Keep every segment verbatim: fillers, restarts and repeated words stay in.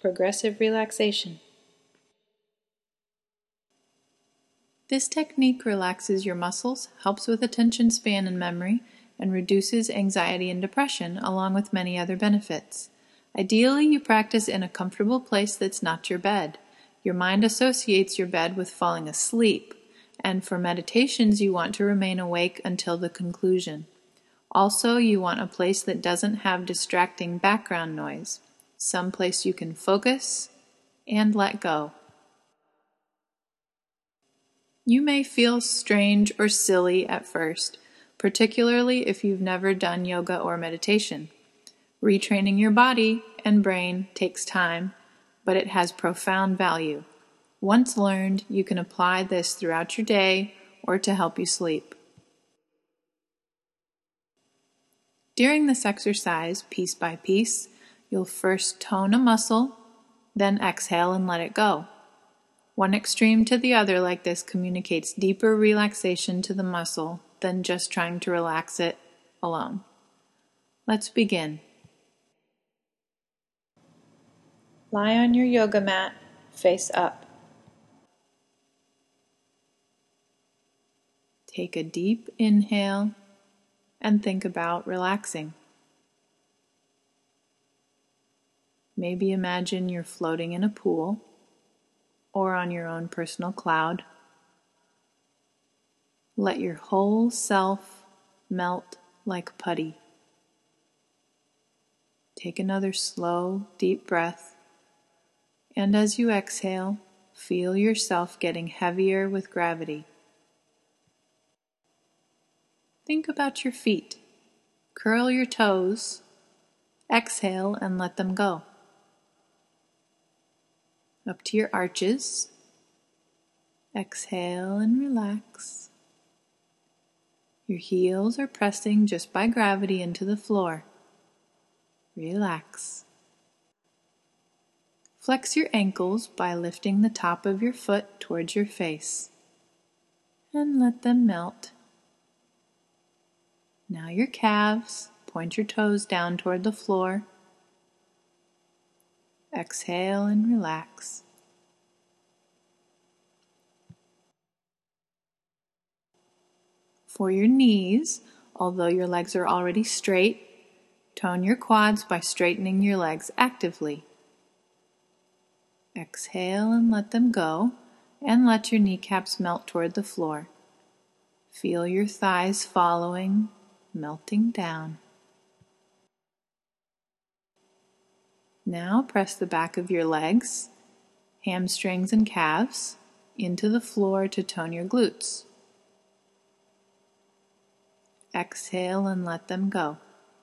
progressive relaxation. This technique relaxes your muscles, helps with attention span and memory, and reduces anxiety and depression, along with many other benefits. Ideally, you practice in a comfortable place that's not your bed. Your mind associates your bed with falling asleep, and for meditations you want to remain awake until the conclusion. Also, you want a place that doesn't have distracting background noise, some place you can focus and let go. You may feel strange or silly at first, particularly if you've never done yoga or meditation. Retraining your body and brain takes time, but it has profound value. Once learned, you can apply this throughout your day or to help you sleep. During this exercise, piece by piece, you'll first tone a muscle, then exhale and let it go. One extreme to the other like this communicates deeper relaxation to the muscle than just trying to relax it alone. Let's begin. Lie on your yoga mat, face up. Take a deep inhale and think about relaxing. Maybe imagine you're floating in a pool or on your own personal cloud. Let your whole self melt like putty. Take another slow, deep breath, and as you exhale, feel yourself getting heavier with gravity. Think about your feet. Curl your toes, exhale and let them go. Up to your arches. Exhale and relax. Your heels are pressing just by gravity into the floor. Relax. Flex your ankles by lifting the top of your foot towards your face. And let them melt. Now your calves. Point your toes down toward the floor. Exhale and relax. For your knees, although your legs are already straight, tone your quads by straightening your legs actively. Exhale and let them go, and let your kneecaps melt toward the floor. Feel your thighs following, melting down. Now press the back of your legs, hamstrings and calves into the floor to tone your glutes. Exhale and let them go.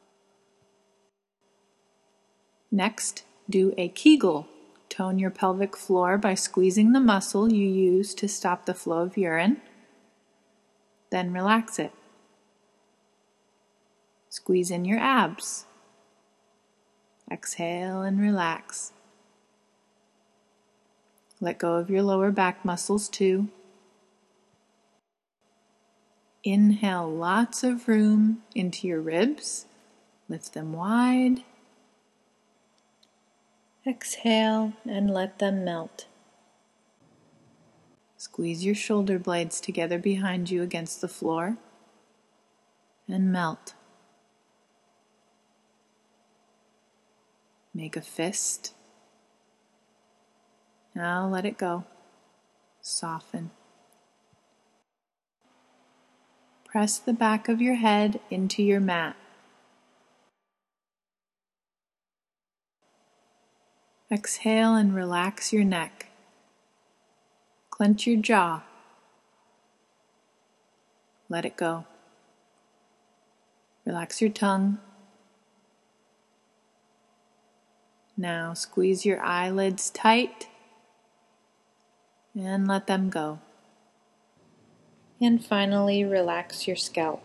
Next, do a Kegel. Tone your pelvic floor by squeezing the muscle you use to stop the flow of urine. Then relax it. Squeeze in your abs. Exhale and relax. Let go of your lower back muscles too. Inhale lots of room into your ribs. Lift them wide. Exhale and let them melt. Squeeze your shoulder blades together behind you against the floor and melt. Make a fist. Now let it go. Soften. Press the back of your head into your mat. Exhale and relax your neck. Clench your jaw. Let it go. Relax your tongue. Now squeeze your eyelids tight and let them go. And finally, relax your scalp.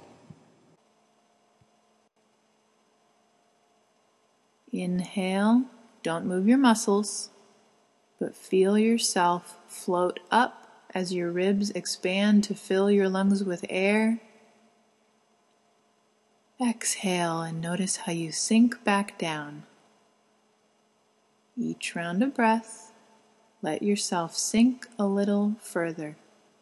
Inhale, don't move your muscles, but feel yourself float up as your ribs expand to fill your lungs with air. Exhale and notice how you sink back down. Each round of breath, let yourself sink a little further.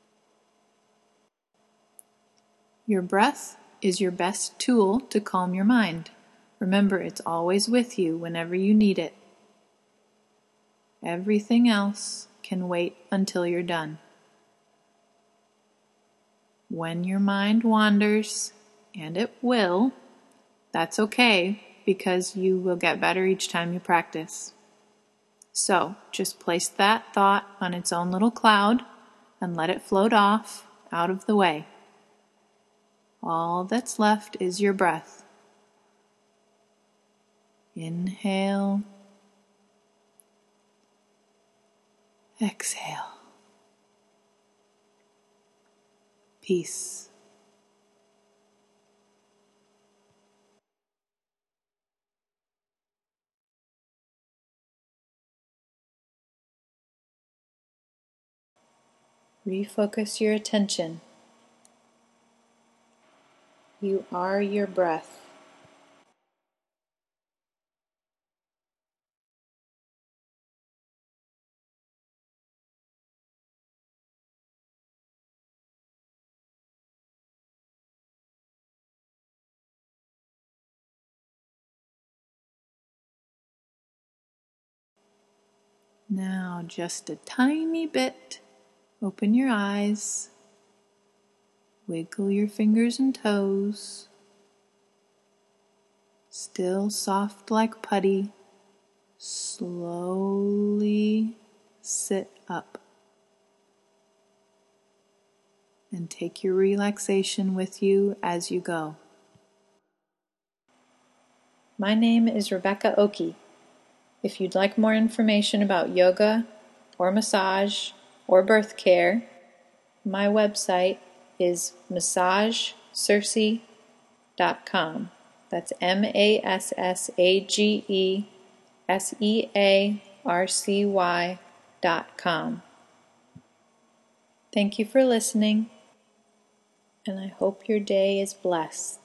Your breath is your best tool to calm your mind. Remember, it's always with you whenever you need it. Everything else can wait until you're done. When your mind wanders, and it will, that's okay because you will get better each time you practice. So just place that thought on its own little cloud and let it float off out of the way. All that's left is your breath. Inhale. Exhale. Peace. Refocus your attention. You are your breath. Now, just a tiny bit, open your eyes, wiggle your fingers and toes, still soft like putty, slowly sit up and take your relaxation with you as you go. My name is Rebecca Oki. If you'd like more information about yoga or massage or birth care, my website is massage cercy dot com. That's M A S S A G E S E A R C Y dot com. Thank you for listening, and I hope your day is blessed.